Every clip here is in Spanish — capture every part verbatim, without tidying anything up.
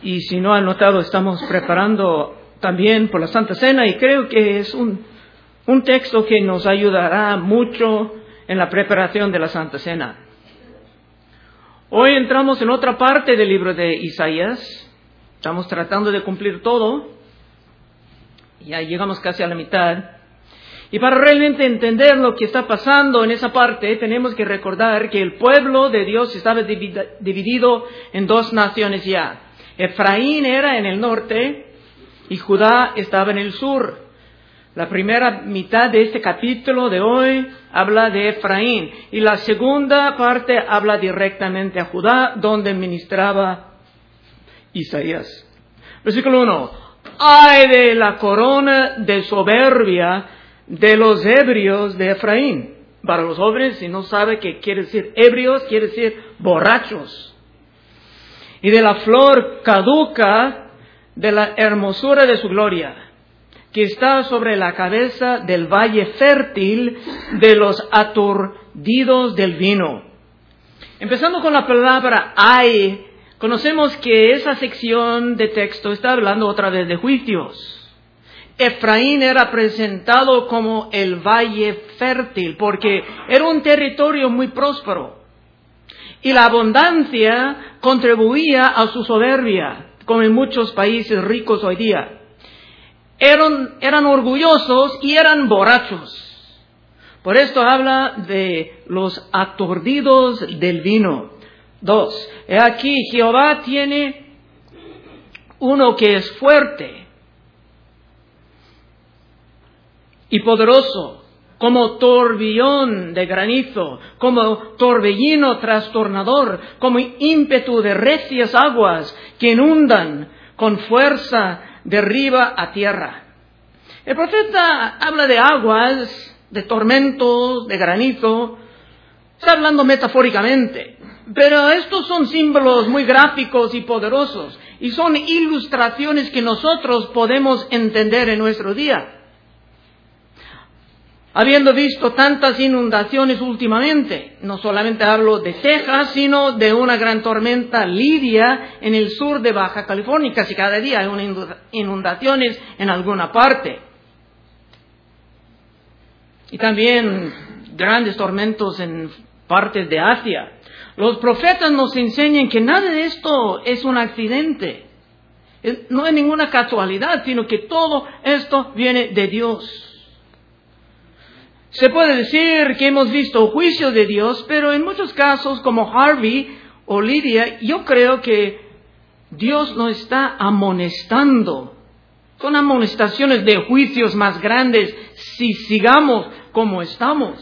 Y si no han notado, estamos preparando también por la Santa Cena, y creo que es un, un texto que nos ayudará mucho en la preparación de la Santa Cena. Hoy entramos en otra parte del libro de Isaías. Estamos tratando de cumplir todo. Ya llegamos casi a la mitad. Y para realmente entender lo que está pasando en esa parte, tenemos que recordar que el pueblo de Dios estaba dividido en dos naciones ya. Efraín era en el norte y Judá estaba en el sur. La primera mitad de este capítulo de hoy habla de Efraín y la segunda parte habla directamente a Judá, donde ministraba Isaías. Versículo uno. ¡Ay de la corona de soberbia de los ebrios de Efraín! Para los jóvenes, si no sabe qué quiere decir ebrios, quiere decir borrachos. Y de la flor caduca de la hermosura de su gloria, que está sobre la cabeza del valle fértil de los aturdidos del vino. Empezando con la palabra ay, conocemos que esa sección de texto está hablando otra vez de juicios. Efraín era presentado como el valle fértil porque era un territorio muy próspero. Y la abundancia contribuía a su soberbia, como en muchos países ricos hoy día. Eran, eran orgullosos y eran borrachos. Por esto habla de los aturdidos del vino. Dos, he aquí Jehová tiene uno que es fuerte y poderoso, como torbellón de granizo, como torbellino trastornador, como ímpetu de recias aguas que inundan con fuerza de arriba a tierra. El profeta habla de aguas, de tormentos, de granizo. Está hablando metafóricamente, pero estos son símbolos muy gráficos y poderosos, y son ilustraciones que nosotros podemos entender en nuestro día. Habiendo visto tantas inundaciones últimamente, no solamente hablo de Texas, sino de una gran tormenta Lidia en el sur de Baja California. Casi cada día hay unas inundaciones en alguna parte. Y también grandes tormentos en partes de Asia. Los profetas nos enseñan que nada de esto es un accidente. No es ninguna casualidad, sino que todo esto viene de Dios. Se puede decir que hemos visto juicio de Dios, pero en muchos casos, como Harvey o Lidia, yo creo que Dios nos está amonestando. Son amonestaciones de juicios más grandes si sigamos como estamos.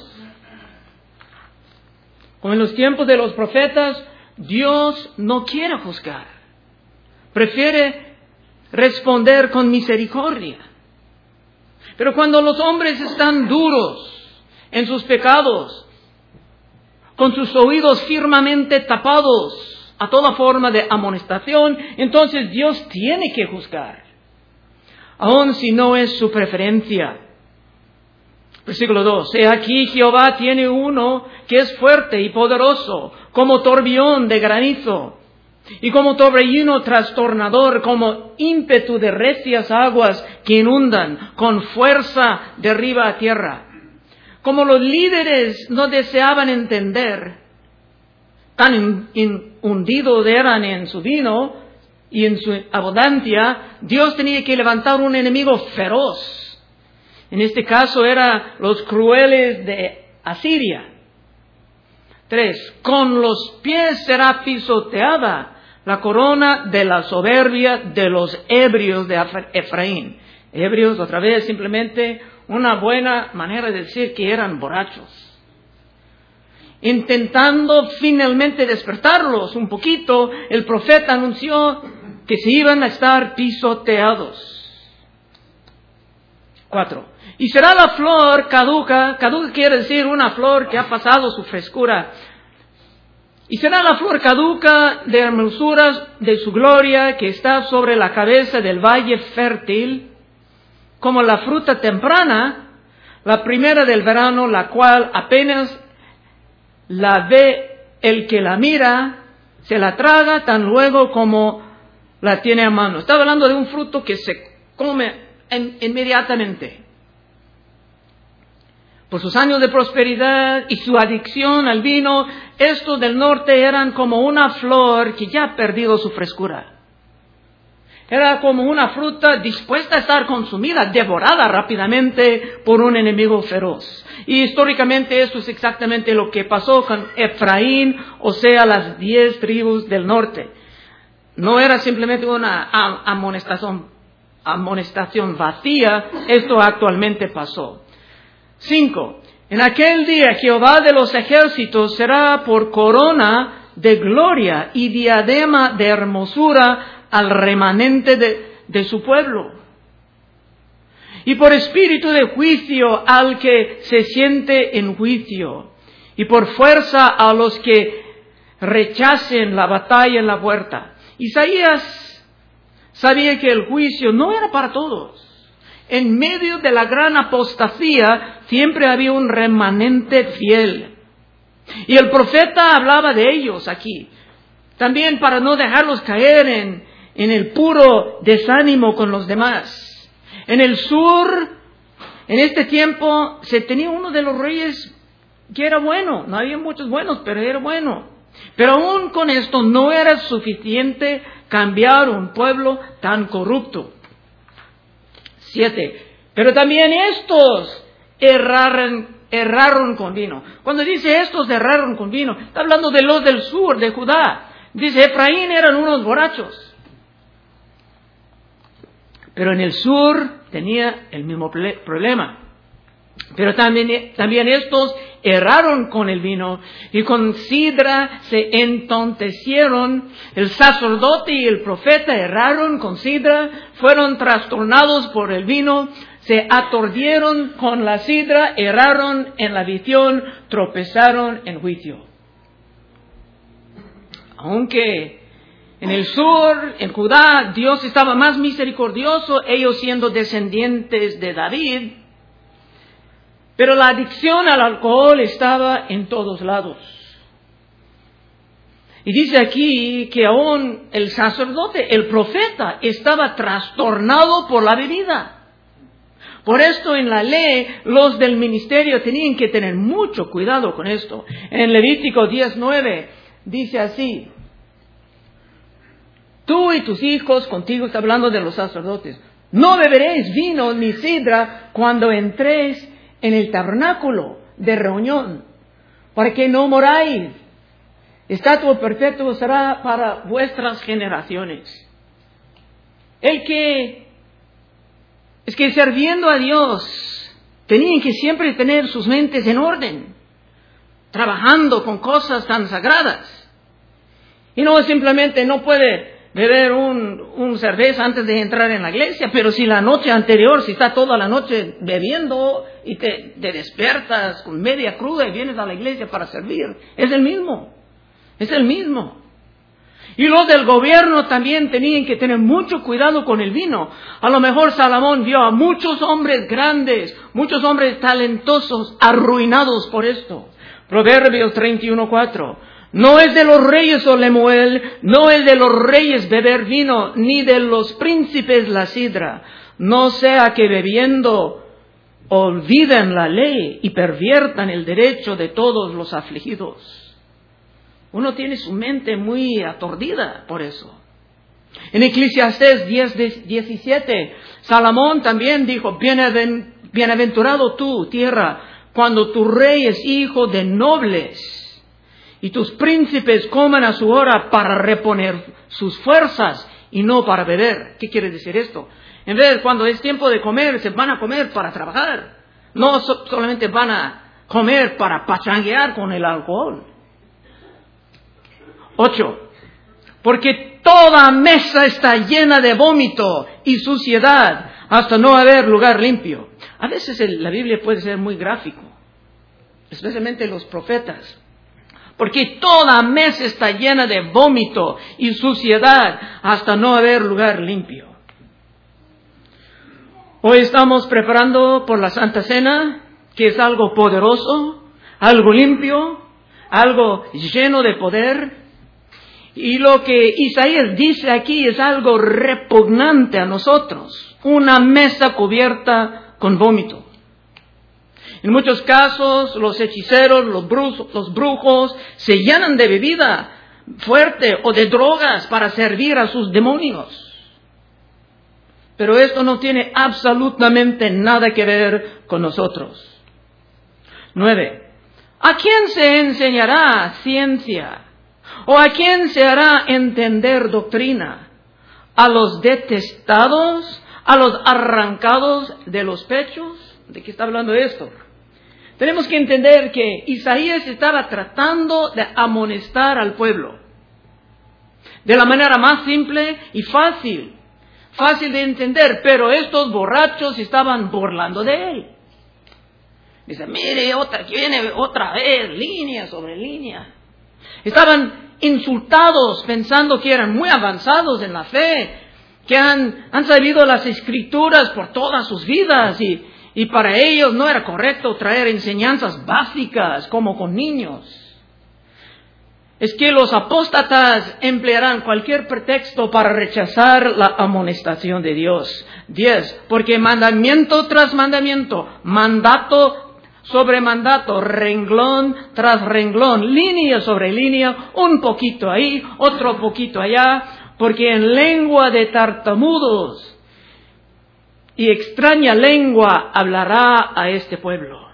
Como en los tiempos de los profetas, Dios no quiere juzgar. Prefiere responder con misericordia. Pero cuando los hombres están duros en sus pecados, con sus oídos firmemente tapados a toda forma de amonestación, entonces Dios tiene que juzgar, aun si no es su preferencia. Versículo dos. He aquí Jehová tiene uno que es fuerte y poderoso, como torbellón de granizo, y como torbellino trastornador, como ímpetu de recias aguas que inundan con fuerza de arriba a tierra. Como los líderes no deseaban entender, tan in, in, hundidos eran en su vino y en su abundancia, Dios tenía que levantar un enemigo feroz. En este caso eran los crueles de Asiria. Tres, con los pies será pisoteada la corona de la soberbia de los ebrios de Efraín. Ebrios, otra vez, simplemente una buena manera de decir que eran borrachos. Intentando finalmente despertarlos un poquito, el profeta anunció que se iban a estar pisoteados. Cuatro. Y será la flor caduca, caduca quiere decir una flor que ha pasado su frescura. Y será la flor caduca de hermosuras de su gloria que está sobre la cabeza del valle fértil, como la fruta temprana, la primera del verano, la cual apenas la ve el que la mira, se la traga tan luego como la tiene a mano. Estaba hablando de un fruto que se come en, inmediatamente. Por sus años de prosperidad y su adicción al vino, estos del norte eran como una flor que ya ha perdido su frescura. Era como una fruta dispuesta a estar consumida, devorada rápidamente por un enemigo feroz. Y históricamente esto es exactamente lo que pasó con Efraín, o sea, las diez tribus del norte. No era simplemente una amonestación, amonestación vacía, esto actualmente pasó. Cinco. En aquel día Jehová de los ejércitos será por corona de gloria y diadema de hermosura al remanente de, de su pueblo. Y por espíritu de juicio al que se siente en juicio. Y por fuerza a los que rechacen la batalla en la puerta. Isaías sabía que el juicio no era para todos. En medio de la gran apostasía siempre había un remanente fiel. Y el profeta hablaba de ellos aquí. También para no dejarlos caer en, en el puro desánimo con los demás. En el sur, en este tiempo, se tenía uno de los reyes que era bueno. No había muchos buenos, pero era bueno. Pero aún con esto no era suficiente cambiar un pueblo tan corrupto. Siete. Pero también estos erraron, erraron con vino. Cuando dice estos erraron con vino, está hablando de los del sur, de Judá. Dice, Efraín eran unos borrachos. Pero en el sur tenía el mismo problema. Pero también, también estos erraron con el vino y con sidra se entontecieron. El sacerdote y el profeta erraron con sidra, fueron trastornados por el vino, se aturdieron con la sidra, erraron en la visión, tropezaron en juicio. Aunque en el sur, en Judá, Dios estaba más misericordioso, ellos siendo descendientes de David, pero la adicción al alcohol estaba en todos lados. Y dice aquí que aún el sacerdote, el profeta, estaba trastornado por la bebida. Por esto en la ley, los del ministerio tenían que tener mucho cuidado con esto. En Levítico diez nueve dice así: tú y tus hijos, contigo está hablando de los sacerdotes, no beberéis vino ni sidra cuando entréis en el tabernáculo de reunión, para que no moráis. Estatuto perfecto será para vuestras generaciones. El que, es que sirviendo a Dios, tenían que siempre tener sus mentes en orden, trabajando con cosas tan sagradas. Y no simplemente no puede beber un, un cerveza antes de entrar en la iglesia, pero si la noche anterior, si está toda la noche bebiendo y te, te despiertas con media cruda y vienes a la iglesia para servir, es el mismo, es el mismo. Y los del gobierno también tenían que tener mucho cuidado con el vino. A lo mejor Salomón vio a muchos hombres grandes, muchos hombres talentosos, arruinados por esto. Proverbios treinta y uno cuatro. No es de los reyes, oh Lemuel, no es de los reyes beber vino, ni de los príncipes la sidra. No sea que bebiendo olviden la ley y perviertan el derecho de todos los afligidos. Uno tiene su mente muy aturdida por eso. En Eclesiastés diez diecisiete, Salomón también dijo: bienaventurado tú, tierra, cuando tu rey es hijo de nobles y tus príncipes coman a su hora para reponer sus fuerzas y no para beber. ¿Qué quiere decir esto? En vez de cuando es tiempo de comer, se van a comer para trabajar. No so- solamente van a comer para pachanguear con el alcohol. Ocho. Porque toda mesa está llena de vómito y suciedad hasta no haber lugar limpio. A veces el, la Biblia puede ser muy gráfico, especialmente los profetas. Porque toda mesa está llena de vómito y suciedad hasta no haber lugar limpio. Hoy estamos preparando por la Santa Cena, que es algo poderoso, algo limpio, algo lleno de poder. Y lo que Isaías dice aquí es algo repugnante a nosotros. Una mesa cubierta con vómito. En muchos casos, los hechiceros, los brujos, los brujos se llenan de bebida fuerte o de drogas para servir a sus demonios. Pero esto no tiene absolutamente nada que ver con nosotros. Nueve. ¿A quién se enseñará ciencia? ¿O a quién se hará entender doctrina? ¿A los detestados? ¿A los arrancados de los pechos? ¿De qué está hablando esto? Tenemos que entender que Isaías estaba tratando de amonestar al pueblo de la manera más simple y fácil, fácil de entender, pero estos borrachos estaban burlando de él. Dice, mire, otra, que viene otra vez, línea sobre línea. Estaban insultados pensando que eran muy avanzados en la fe, que han, han sabido las escrituras por todas sus vidas y Y para ellos no era correcto traer enseñanzas básicas como con niños. Es que los apóstatas emplearán cualquier pretexto para rechazar la amonestación de Dios. Diez, porque mandamiento tras mandamiento, mandato sobre mandato, renglón tras renglón, línea sobre línea, un poquito ahí, otro poquito allá, porque en lengua de tartamudos y extraña lengua hablará a este pueblo.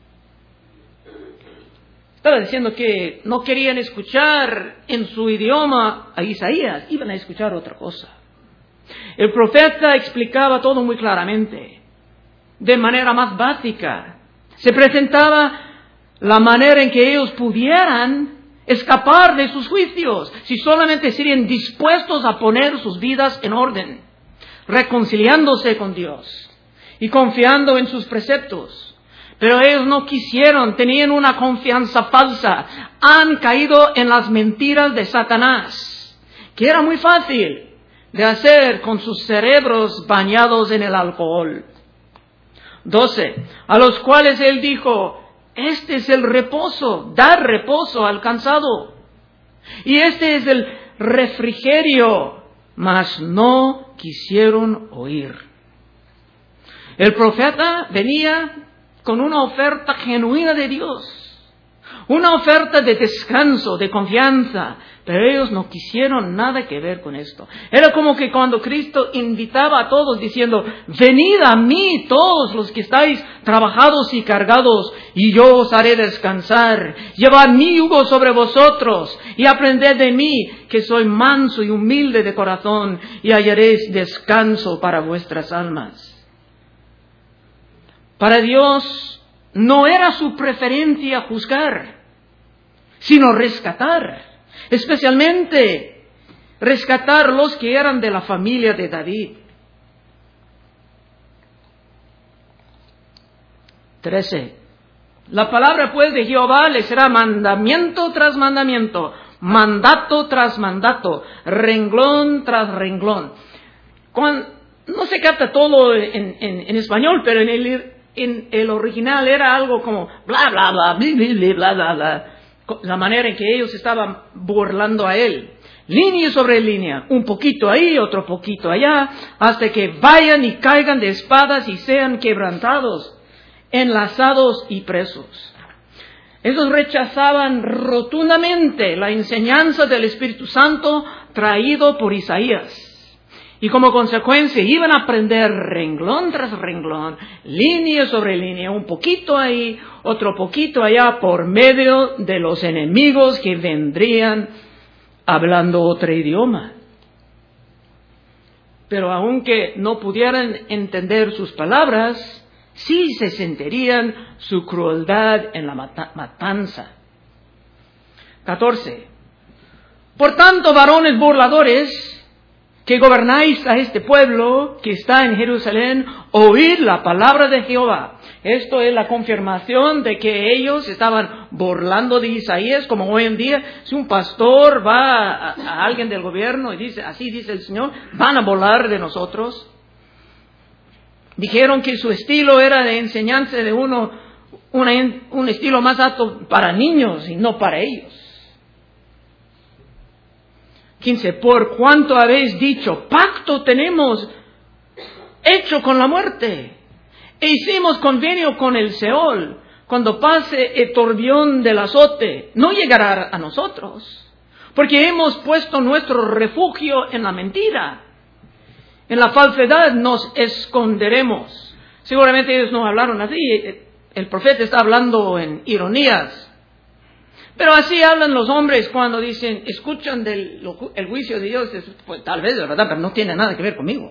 Estaba diciendo que no querían escuchar en su idioma a Isaías, iban a escuchar otra cosa. El profeta explicaba todo muy claramente, de manera más básica. Se presentaba la manera en que ellos pudieran escapar de sus juicios, si solamente serían dispuestos a poner sus vidas en orden, reconciliándose con Dios y confiando en sus preceptos. Pero ellos no quisieron, tenían una confianza falsa, han caído en las mentiras de Satanás, que era muy fácil de hacer con sus cerebros bañados en el alcohol. Doce, a los cuales él dijo, este es el reposo, dar reposo al cansado, y este es el refrigerio, mas no quisieron oír. El profeta venía con una oferta genuina de Dios, una oferta de descanso, de confianza, pero ellos no quisieron nada que ver con esto. Era como que cuando Cristo invitaba a todos diciendo, venid a mí todos los que estáis trabajados y cargados, y yo os haré descansar. Llevad mi yugo sobre vosotros y aprended de mí, que soy manso y humilde de corazón, y hallaréis descanso para vuestras almas. Para Dios no era su preferencia juzgar, sino rescatar, especialmente rescatar los que eran de la familia de David. Trece. La palabra pues de Jehová les será mandamiento tras mandamiento, mandato tras mandato, renglón tras renglón. Cuando, no se capta todo en, en, en español, pero en el, en el original era algo como bla, bla, bla, bla, bla, bla, bla, bla. La manera en que ellos estaban burlando a él. Línea sobre línea, un poquito ahí, otro poquito allá, hasta que vayan y caigan de espadas y sean quebrantados, enlazados y presos. Ellos rechazaban rotundamente la enseñanza del Espíritu Santo traído por Isaías. Y como consecuencia iban a aprender renglón tras renglón, línea sobre línea, un poquito ahí, otro poquito allá, por medio de los enemigos que vendrían hablando otro idioma. Pero aunque no pudieran entender sus palabras, sí se sentirían su crueldad en la mata- matanza. catorce. Por tanto, varones burladores, que gobernáis a este pueblo que está en Jerusalén, oíd la palabra de Jehová. Esto es la confirmación de que ellos estaban burlando de Isaías, como hoy en día, si un pastor va a, a alguien del gobierno y dice, así dice el Señor, van a burlar de nosotros. Dijeron que su estilo era de enseñanza de uno, una, un estilo más apto para niños y no para ellos. quince, por cuanto habéis dicho, pacto tenemos hecho con la muerte, e hicimos convenio con el Seol, cuando pase el turbión del azote, no llegará a nosotros, porque hemos puesto nuestro refugio en la mentira. En la falsedad nos esconderemos. Seguramente ellos no hablaron así. El profeta está hablando en ironías. Pero así hablan los hombres cuando dicen, escuchan del el juicio de Dios. Pues tal vez, de verdad, pero no tiene nada que ver conmigo.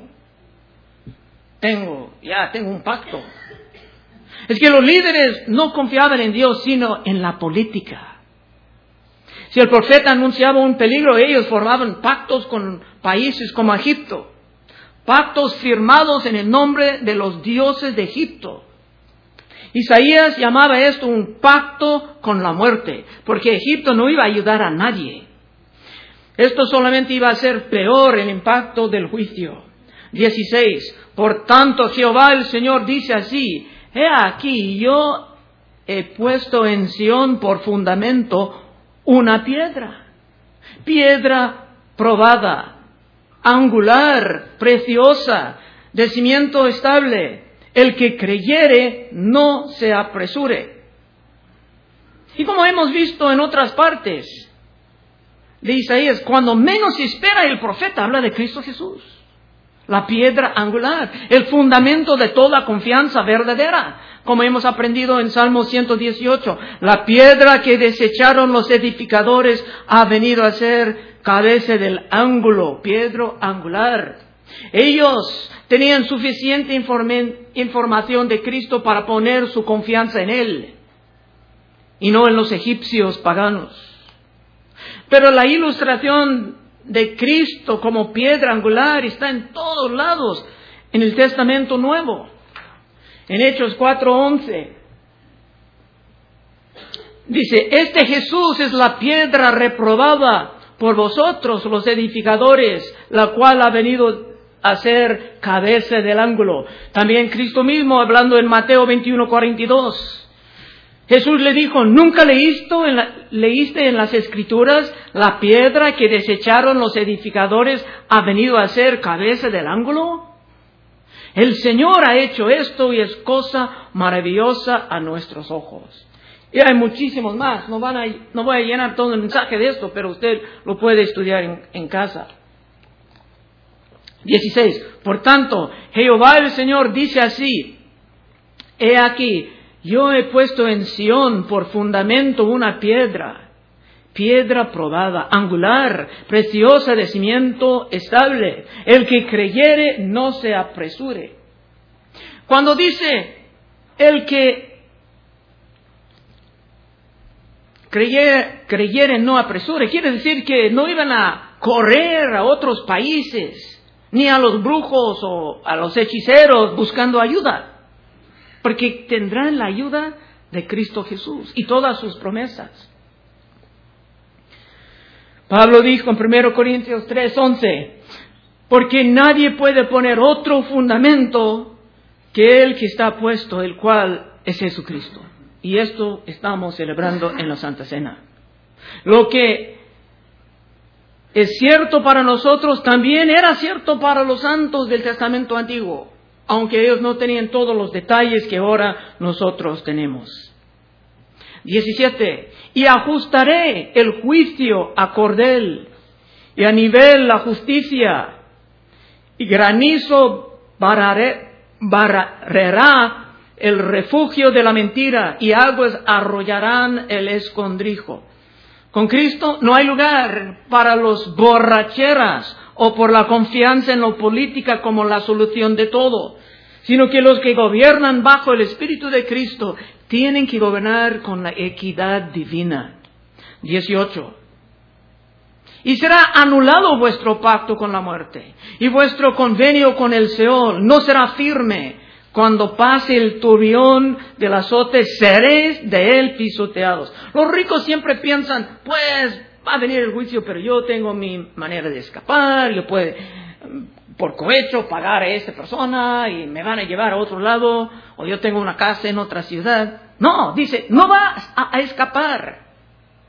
Tengo, ya tengo un pacto. Es que los líderes no confiaban en Dios, sino en la política. Si el profeta anunciaba un peligro, ellos formaban pactos con países como Egipto. Pactos firmados en el nombre de los dioses de Egipto. Isaías llamaba esto un pacto con la muerte, porque Egipto no iba a ayudar a nadie. Esto solamente iba a hacer peor el impacto del juicio. dieciséis. Por tanto, Jehová el Señor dice así, he aquí, yo he puesto en Sión por fundamento una piedra, piedra probada, angular, preciosa, de cimiento estable. El que creyere no se apresure. Y como hemos visto en otras partes de Isaías, cuando menos se espera, el profeta habla de Cristo Jesús. La piedra angular, el fundamento de toda confianza verdadera. Como hemos aprendido en Salmo ciento dieciocho, la piedra que desecharon los edificadores ha venido a ser cabeza del ángulo, piedra angular. Ellos tenían suficiente informe, información de Cristo para poner su confianza en Él y no en los egipcios paganos. Pero la ilustración de Cristo como piedra angular está en todos lados en el Testamento Nuevo. En Hechos cuatro once dice, este Jesús es la piedra reprobada por vosotros los edificadores, la cual ha venido a ser cabeza del ángulo. También Cristo mismo, hablando en Mateo veintiuno cuarenta y dos, Jesús le dijo, ¿nunca leíste en, la, leíste en las Escrituras la piedra que desecharon los edificadores ha venido a ser cabeza del ángulo? El Señor ha hecho esto y es cosa maravillosa a nuestros ojos. Y hay muchísimos más. No, van a, no voy a llenar todo el mensaje de esto, pero usted lo puede estudiar en, en casa. dieciséis. Por tanto, Jehová el Señor dice así, he aquí, yo he puesto en Sión por fundamento una piedra, piedra probada, angular, preciosa, de cimiento estable. El que creyere no se apresure. Cuando dice el que creyere, creyere no apresure, quiere decir que no iban a correr a otros países, ni a los brujos o a los hechiceros buscando ayuda. Porque tendrán la ayuda de Cristo Jesús y todas sus promesas. Pablo dijo en primera Corintios tres once, porque nadie puede poner otro fundamento que el que está puesto, el cual es Jesucristo. Y esto estamos celebrando en la Santa Cena. Lo que es cierto para nosotros también era cierto para los santos del Testamento Antiguo, aunque ellos no tenían todos los detalles que ahora nosotros tenemos. diecisiete. Y ajustaré el juicio a cordel, y a nivel la justicia, y granizo barraré, barrerá el refugio de la mentira, y aguas arrollarán el escondrijo. Con Cristo no hay lugar para los borracheras o por la confianza en la política como la solución de todo, sino que los que gobiernan bajo el Espíritu de Cristo tienen que gobernar con la equidad divina. dieciocho. Y será anulado vuestro pacto con la muerte, y vuestro convenio con el Seol no será firme. Cuando pase el turbión del azote, seréis de él pisoteados. Los ricos siempre piensan, pues va a venir el juicio, pero yo tengo mi manera de escapar, yo puedo por cohecho pagar a esta persona y me van a llevar a otro lado, o yo tengo una casa en otra ciudad. No, dice, no vas a, a escapar.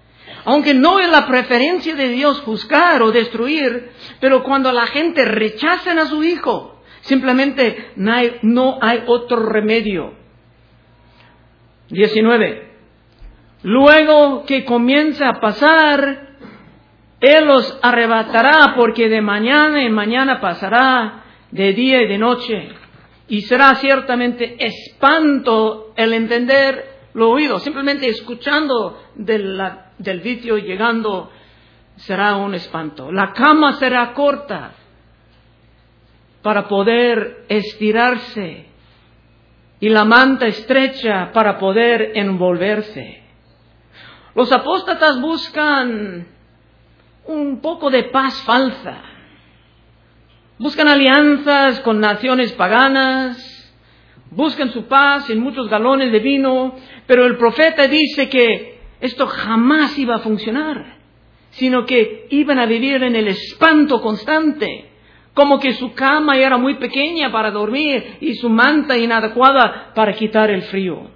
Aunque no es la preferencia de Dios juzgar o destruir, pero cuando la gente rechaza a su hijo, simplemente no hay, no hay otro remedio. diecinueve. Luego que comienza a pasar, Él los arrebatará, porque de mañana en mañana pasará, de día y de noche. Y será ciertamente espanto el entender lo oído. Simplemente escuchando de la, del vicio llegando será un espanto. La cama será corta para poder estirarse y la manta estrecha para poder envolverse. Los apóstatas buscan un poco de paz falsa. Buscan alianzas con naciones paganas, buscan su paz en muchos galones de vino, pero el profeta dice que esto jamás iba a funcionar, sino que iban a vivir en el espanto constante, como que su cama era muy pequeña para dormir y su manta inadecuada para quitar el frío.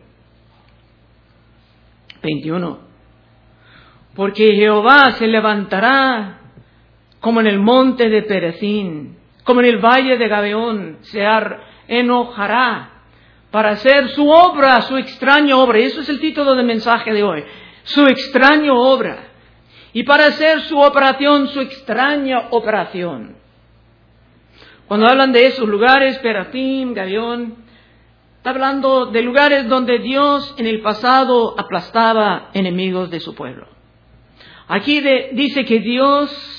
veintiuno. Porque Jehová se levantará como en el monte de Perezín, como en el valle de Gabeón, se enojará para hacer su obra, su extraña obra. Eso es el título del mensaje de hoy. Su extraña obra. Y para hacer su operación, su extraña operación. Cuando hablan de esos lugares, Perezín, Gabeón, está hablando de lugares donde Dios en el pasado aplastaba enemigos de su pueblo. Aquí de, dice que Dios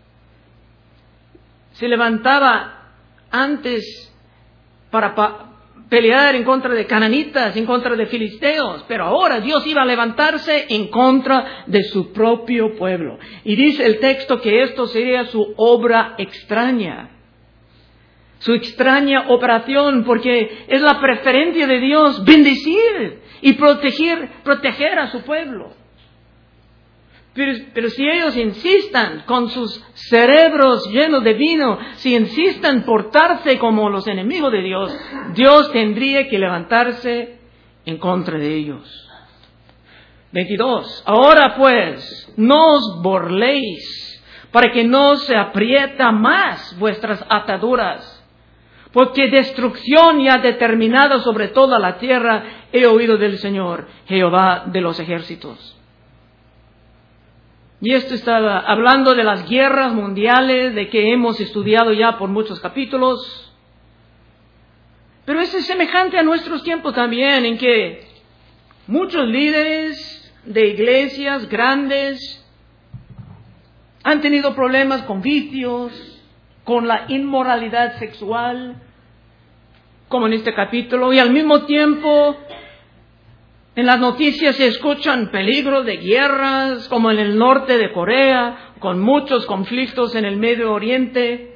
se levantaba antes para pa- pelear en contra de cananitas, en contra de filisteos, pero ahora Dios iba a levantarse en contra de su propio pueblo. Y dice el texto que esto sería su obra extraña, su extraña operación, porque es la preferencia de Dios bendecir y proteger, proteger a su pueblo. Pero, pero si ellos insistan con sus cerebros llenos de vino, si insistan portarse como los enemigos de Dios, Dios tendría que levantarse en contra de ellos. veintidós. Ahora pues, no os burléis, para que no se aprieta más vuestras ataduras, porque destrucción ya determinada sobre toda la tierra he oído del Señor, Jehová de los ejércitos. Y esto está hablando de las guerras mundiales, de que hemos estudiado ya por muchos capítulos. Pero es semejante a nuestros tiempos también, en que muchos líderes de iglesias grandes han tenido problemas con vicios, con la inmoralidad sexual, como en este capítulo, y al mismo tiempo en las noticias se escuchan peligros de guerras, como en el norte de Corea, con muchos conflictos en el Medio Oriente.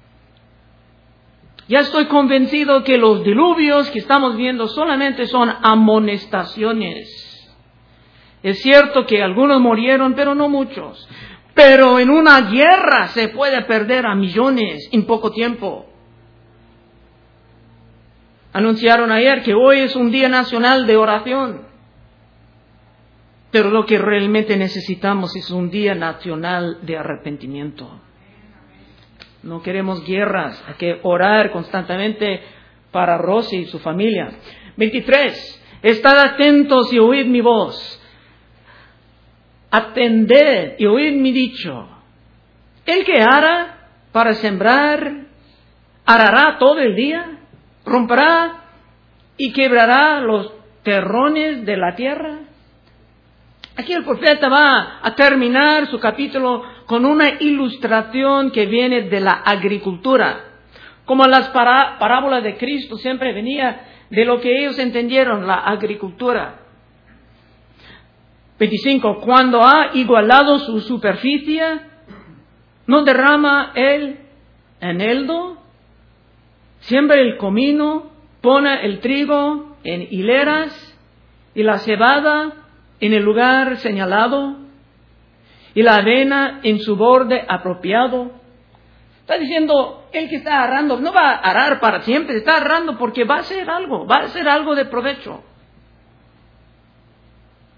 Ya estoy convencido que los diluvios que estamos viendo solamente son amonestaciones. Es cierto que algunos murieron, pero no muchos. Pero en una guerra se puede perder a millones en poco tiempo. Anunciaron ayer que hoy es un día nacional de oración. Pero lo que realmente necesitamos es un día nacional de arrepentimiento. No queremos guerras, hay que orar constantemente para Rosy y su familia. veintitrés. Estad atentos y oíd mi voz. Atended y oíd mi dicho. El que ara para sembrar, arará todo el día, romperá y quebrará los terrones de la tierra. Aquí el profeta va a terminar su capítulo con una ilustración que viene de la agricultura. Como las pará- parábolas de Cristo siempre venía de lo que ellos entendieron, la agricultura. veinticinco. Cuando ha igualado su superficie, ¿no derrama él eneldo? Siembra el comino, pone el trigo en hileras y la cebada en el lugar señalado y la avena en su borde apropiado. Está diciendo, el que está arando no va a arar para siempre, está arando porque va a hacer algo, va a hacer algo de provecho.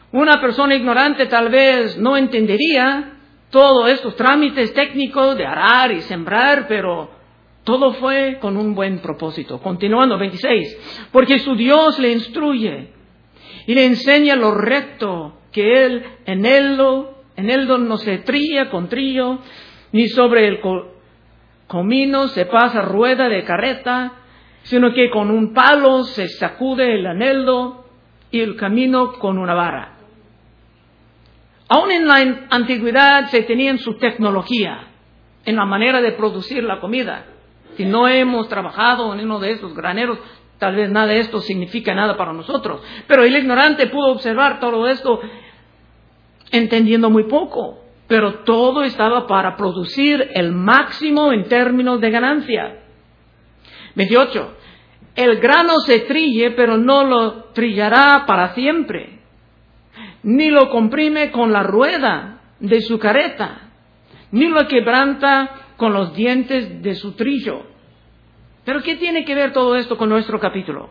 Una persona ignorante tal vez no entendería todos estos trámites técnicos de arar y sembrar, pero todo fue con un buen propósito. Continuando, veintiséis. Porque su Dios le instruye y le enseña lo recto, que él en él, en él no se trilla con trillo, ni sobre el comino se pasa rueda de carreta, sino que con un palo se sacude el anhelo y el camino con una vara. Aún en la antigüedad se tenían su tecnología en la manera de producir la comida. Si no hemos trabajado en uno de estos graneros, tal vez nada de esto significa nada para nosotros. Pero el ignorante pudo observar todo esto entendiendo muy poco. Pero todo estaba para producir el máximo en términos de ganancia. veintiocho. El grano se trille, pero no lo trillará para siempre, ni lo comprime con la rueda de su carreta, ni lo quebranta con los dientes de su trillo. ¿Pero qué tiene que ver todo esto con nuestro capítulo?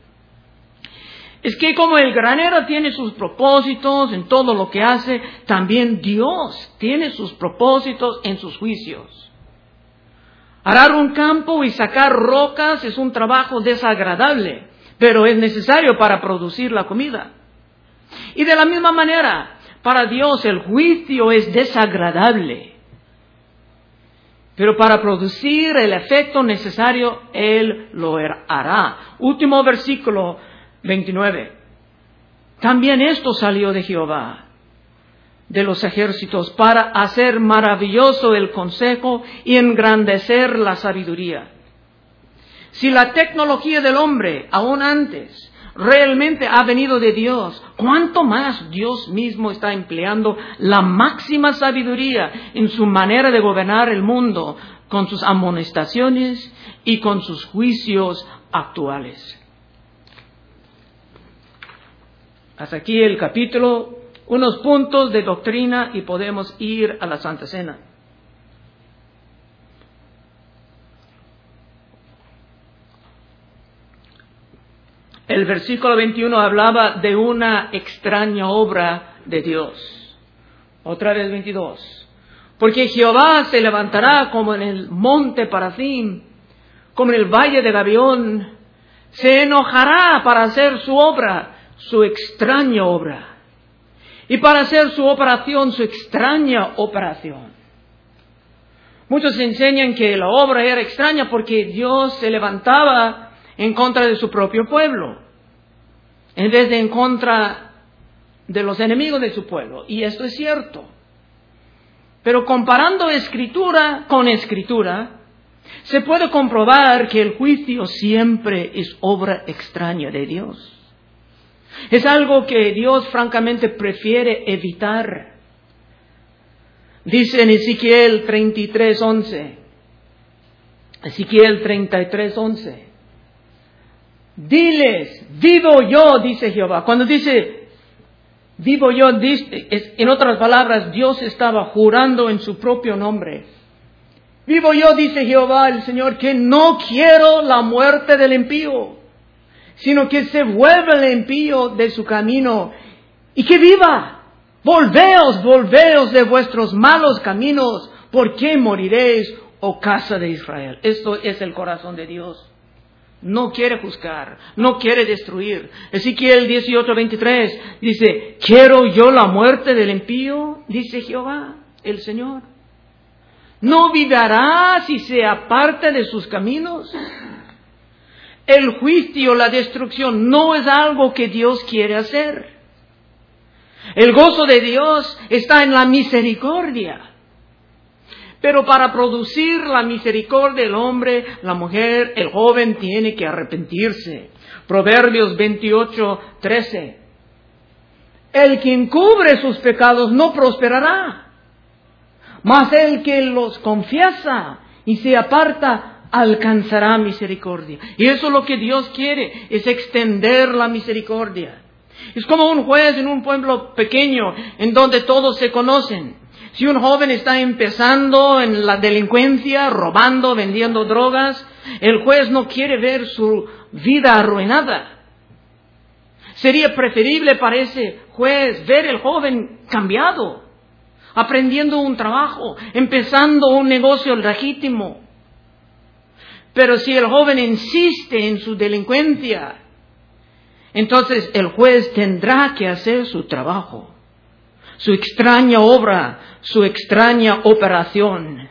Es que como el granero tiene sus propósitos en todo lo que hace, también Dios tiene sus propósitos en sus juicios. Arar un campo y sacar rocas es un trabajo desagradable, pero es necesario para producir la comida. Y de la misma manera, para Dios el juicio es desagradable, pero para producir el efecto necesario, Él lo hará. Último versículo veintinueve. También esto salió de Jehová, de los ejércitos, para hacer maravilloso el consejo y engrandecer la sabiduría. Si la tecnología del hombre, aún antes, realmente ha venido de Dios, ¿cuánto más Dios mismo está empleando la máxima sabiduría en su manera de gobernar el mundo, con sus amonestaciones y con sus juicios actuales? Hasta aquí el capítulo. Unos puntos de doctrina y podemos ir a la Santa Cena. El versículo veintiuno hablaba de una extraña obra de Dios. Otra vez veintidós. Porque Jehová se levantará como en el monte Parafim, como en el valle de Gabión. Se enojará para hacer su obra, su extraña obra. Y para hacer su operación, su extraña operación. Muchos enseñan que la obra era extraña porque Dios se levantaba en contra de su propio pueblo, en vez de en contra de los enemigos de su pueblo. Y esto es cierto. Pero comparando escritura con escritura, se puede comprobar que el juicio siempre es obra extraña de Dios. Es algo que Dios francamente prefiere evitar. Dice en Ezequiel treinta y tres once. Ezequiel treinta y tres once. Diles, vivo yo, dice Jehová. Cuando dice, vivo yo, dice, es, en otras palabras, Dios estaba jurando en su propio nombre. Vivo yo, dice Jehová el Señor, que no quiero la muerte del impío, sino que se vuelva el impío de su camino y que viva. Volveos, volveos de vuestros malos caminos, ¿por qué moriréis, oh casa de Israel? Esto es el corazón de Dios. No quiere juzgar, no quiere destruir. Ezequiel dieciocho veintitrés dice, ¿quiero yo la muerte del impío? Dice Jehová, el Señor. ¿No vivirá si se aparte de sus caminos? El juicio, la destrucción, no es algo que Dios quiere hacer. El gozo de Dios está en la misericordia. Pero para producir la misericordia del hombre, la mujer, el joven tiene que arrepentirse. Proverbios veintiocho trece. El que encubre sus pecados no prosperará, mas el que los confiesa y se aparta alcanzará misericordia. Y eso es lo que Dios quiere, es extender la misericordia. Es como un juez en un pueblo pequeño en donde todos se conocen. Si un joven está empezando en la delincuencia, robando, vendiendo drogas, el juez no quiere ver su vida arruinada. Sería preferible para ese juez ver el joven cambiado, aprendiendo un trabajo, empezando un negocio legítimo. Pero si el joven insiste en su delincuencia, entonces el juez tendrá que hacer su trabajo, su extraña obra, su extraña operación.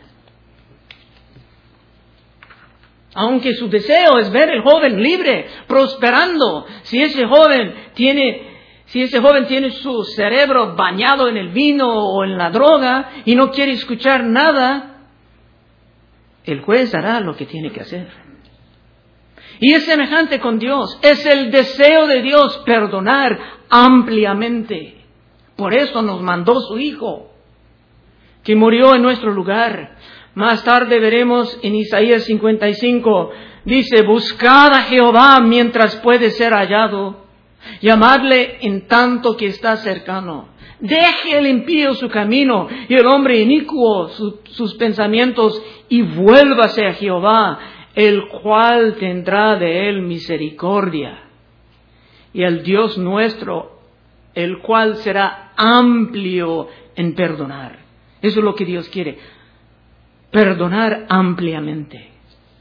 Aunque su deseo es ver el joven libre, prosperando, si ese joven tiene, si ese joven tiene su cerebro bañado en el vino o en la droga y no quiere escuchar nada, el juez hará lo que tiene que hacer. Y es semejante con Dios. Es el deseo de Dios perdonar ampliamente. Por eso nos mandó su Hijo, que murió en nuestro lugar. Más tarde veremos en Isaías cincuenta y cinco, dice, buscad a Jehová mientras puede ser hallado, llamadle en tanto que está cercano. Deje el impío su camino y el hombre inicuo su, sus pensamientos, y vuélvase a Jehová, el cual tendrá de él misericordia. Y el Dios nuestro, el cual será amplio en perdonar. Eso es lo que Dios quiere. Perdonar ampliamente.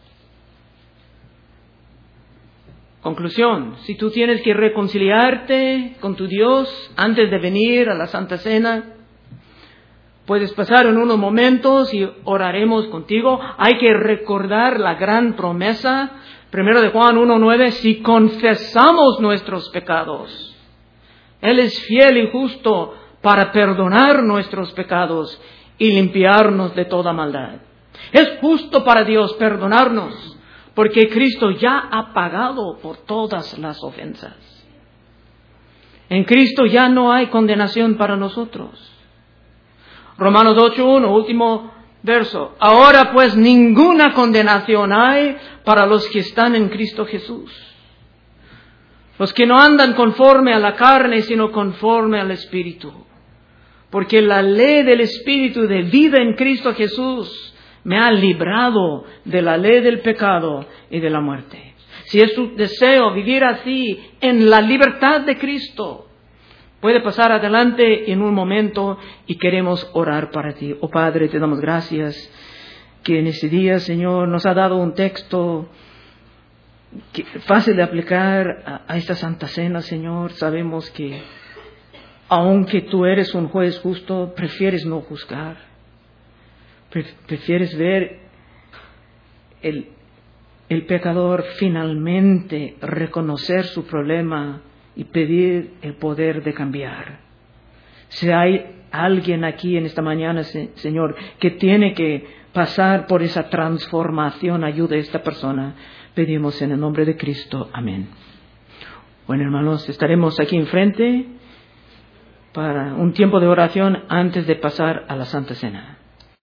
Conclusión, si tú tienes que reconciliarte con tu Dios antes de venir a la Santa Cena, puedes pasar en unos momentos y oraremos contigo. Hay que recordar la gran promesa, primero de Juan uno nueve, si confesamos nuestros pecados, Él es fiel y justo para perdonar nuestros pecados y limpiarnos de toda maldad. Es justo para Dios perdonarnos, porque Cristo ya ha pagado por todas las ofensas. En Cristo ya no hay condenación para nosotros. Romanos ocho uno, último verso. Ahora pues ninguna condenación hay para los que están en Cristo Jesús. Los que no andan conforme a la carne, sino conforme al Espíritu. Porque la ley del Espíritu de vida en Cristo Jesús me ha librado de la ley del pecado y de la muerte. Si es tu deseo vivir así, en la libertad de Cristo, puede pasar adelante en un momento y queremos orar para ti. Oh Padre, te damos gracias que en este día, Señor, nos ha dado un texto que, fácil de aplicar a, a esta Santa Cena, Señor. Sabemos que aunque tú eres un juez justo, prefieres no juzgar. Prefieres ver el, el pecador finalmente reconocer su problema y pedir el poder de cambiar. Si hay alguien aquí en esta mañana, Señor, que tiene que pasar por esa transformación, ayuda a esta persona. Pedimos en el nombre de Cristo. Amén. Bueno, hermanos, estaremos aquí enfrente para un tiempo de oración antes de pasar a la Santa Cena.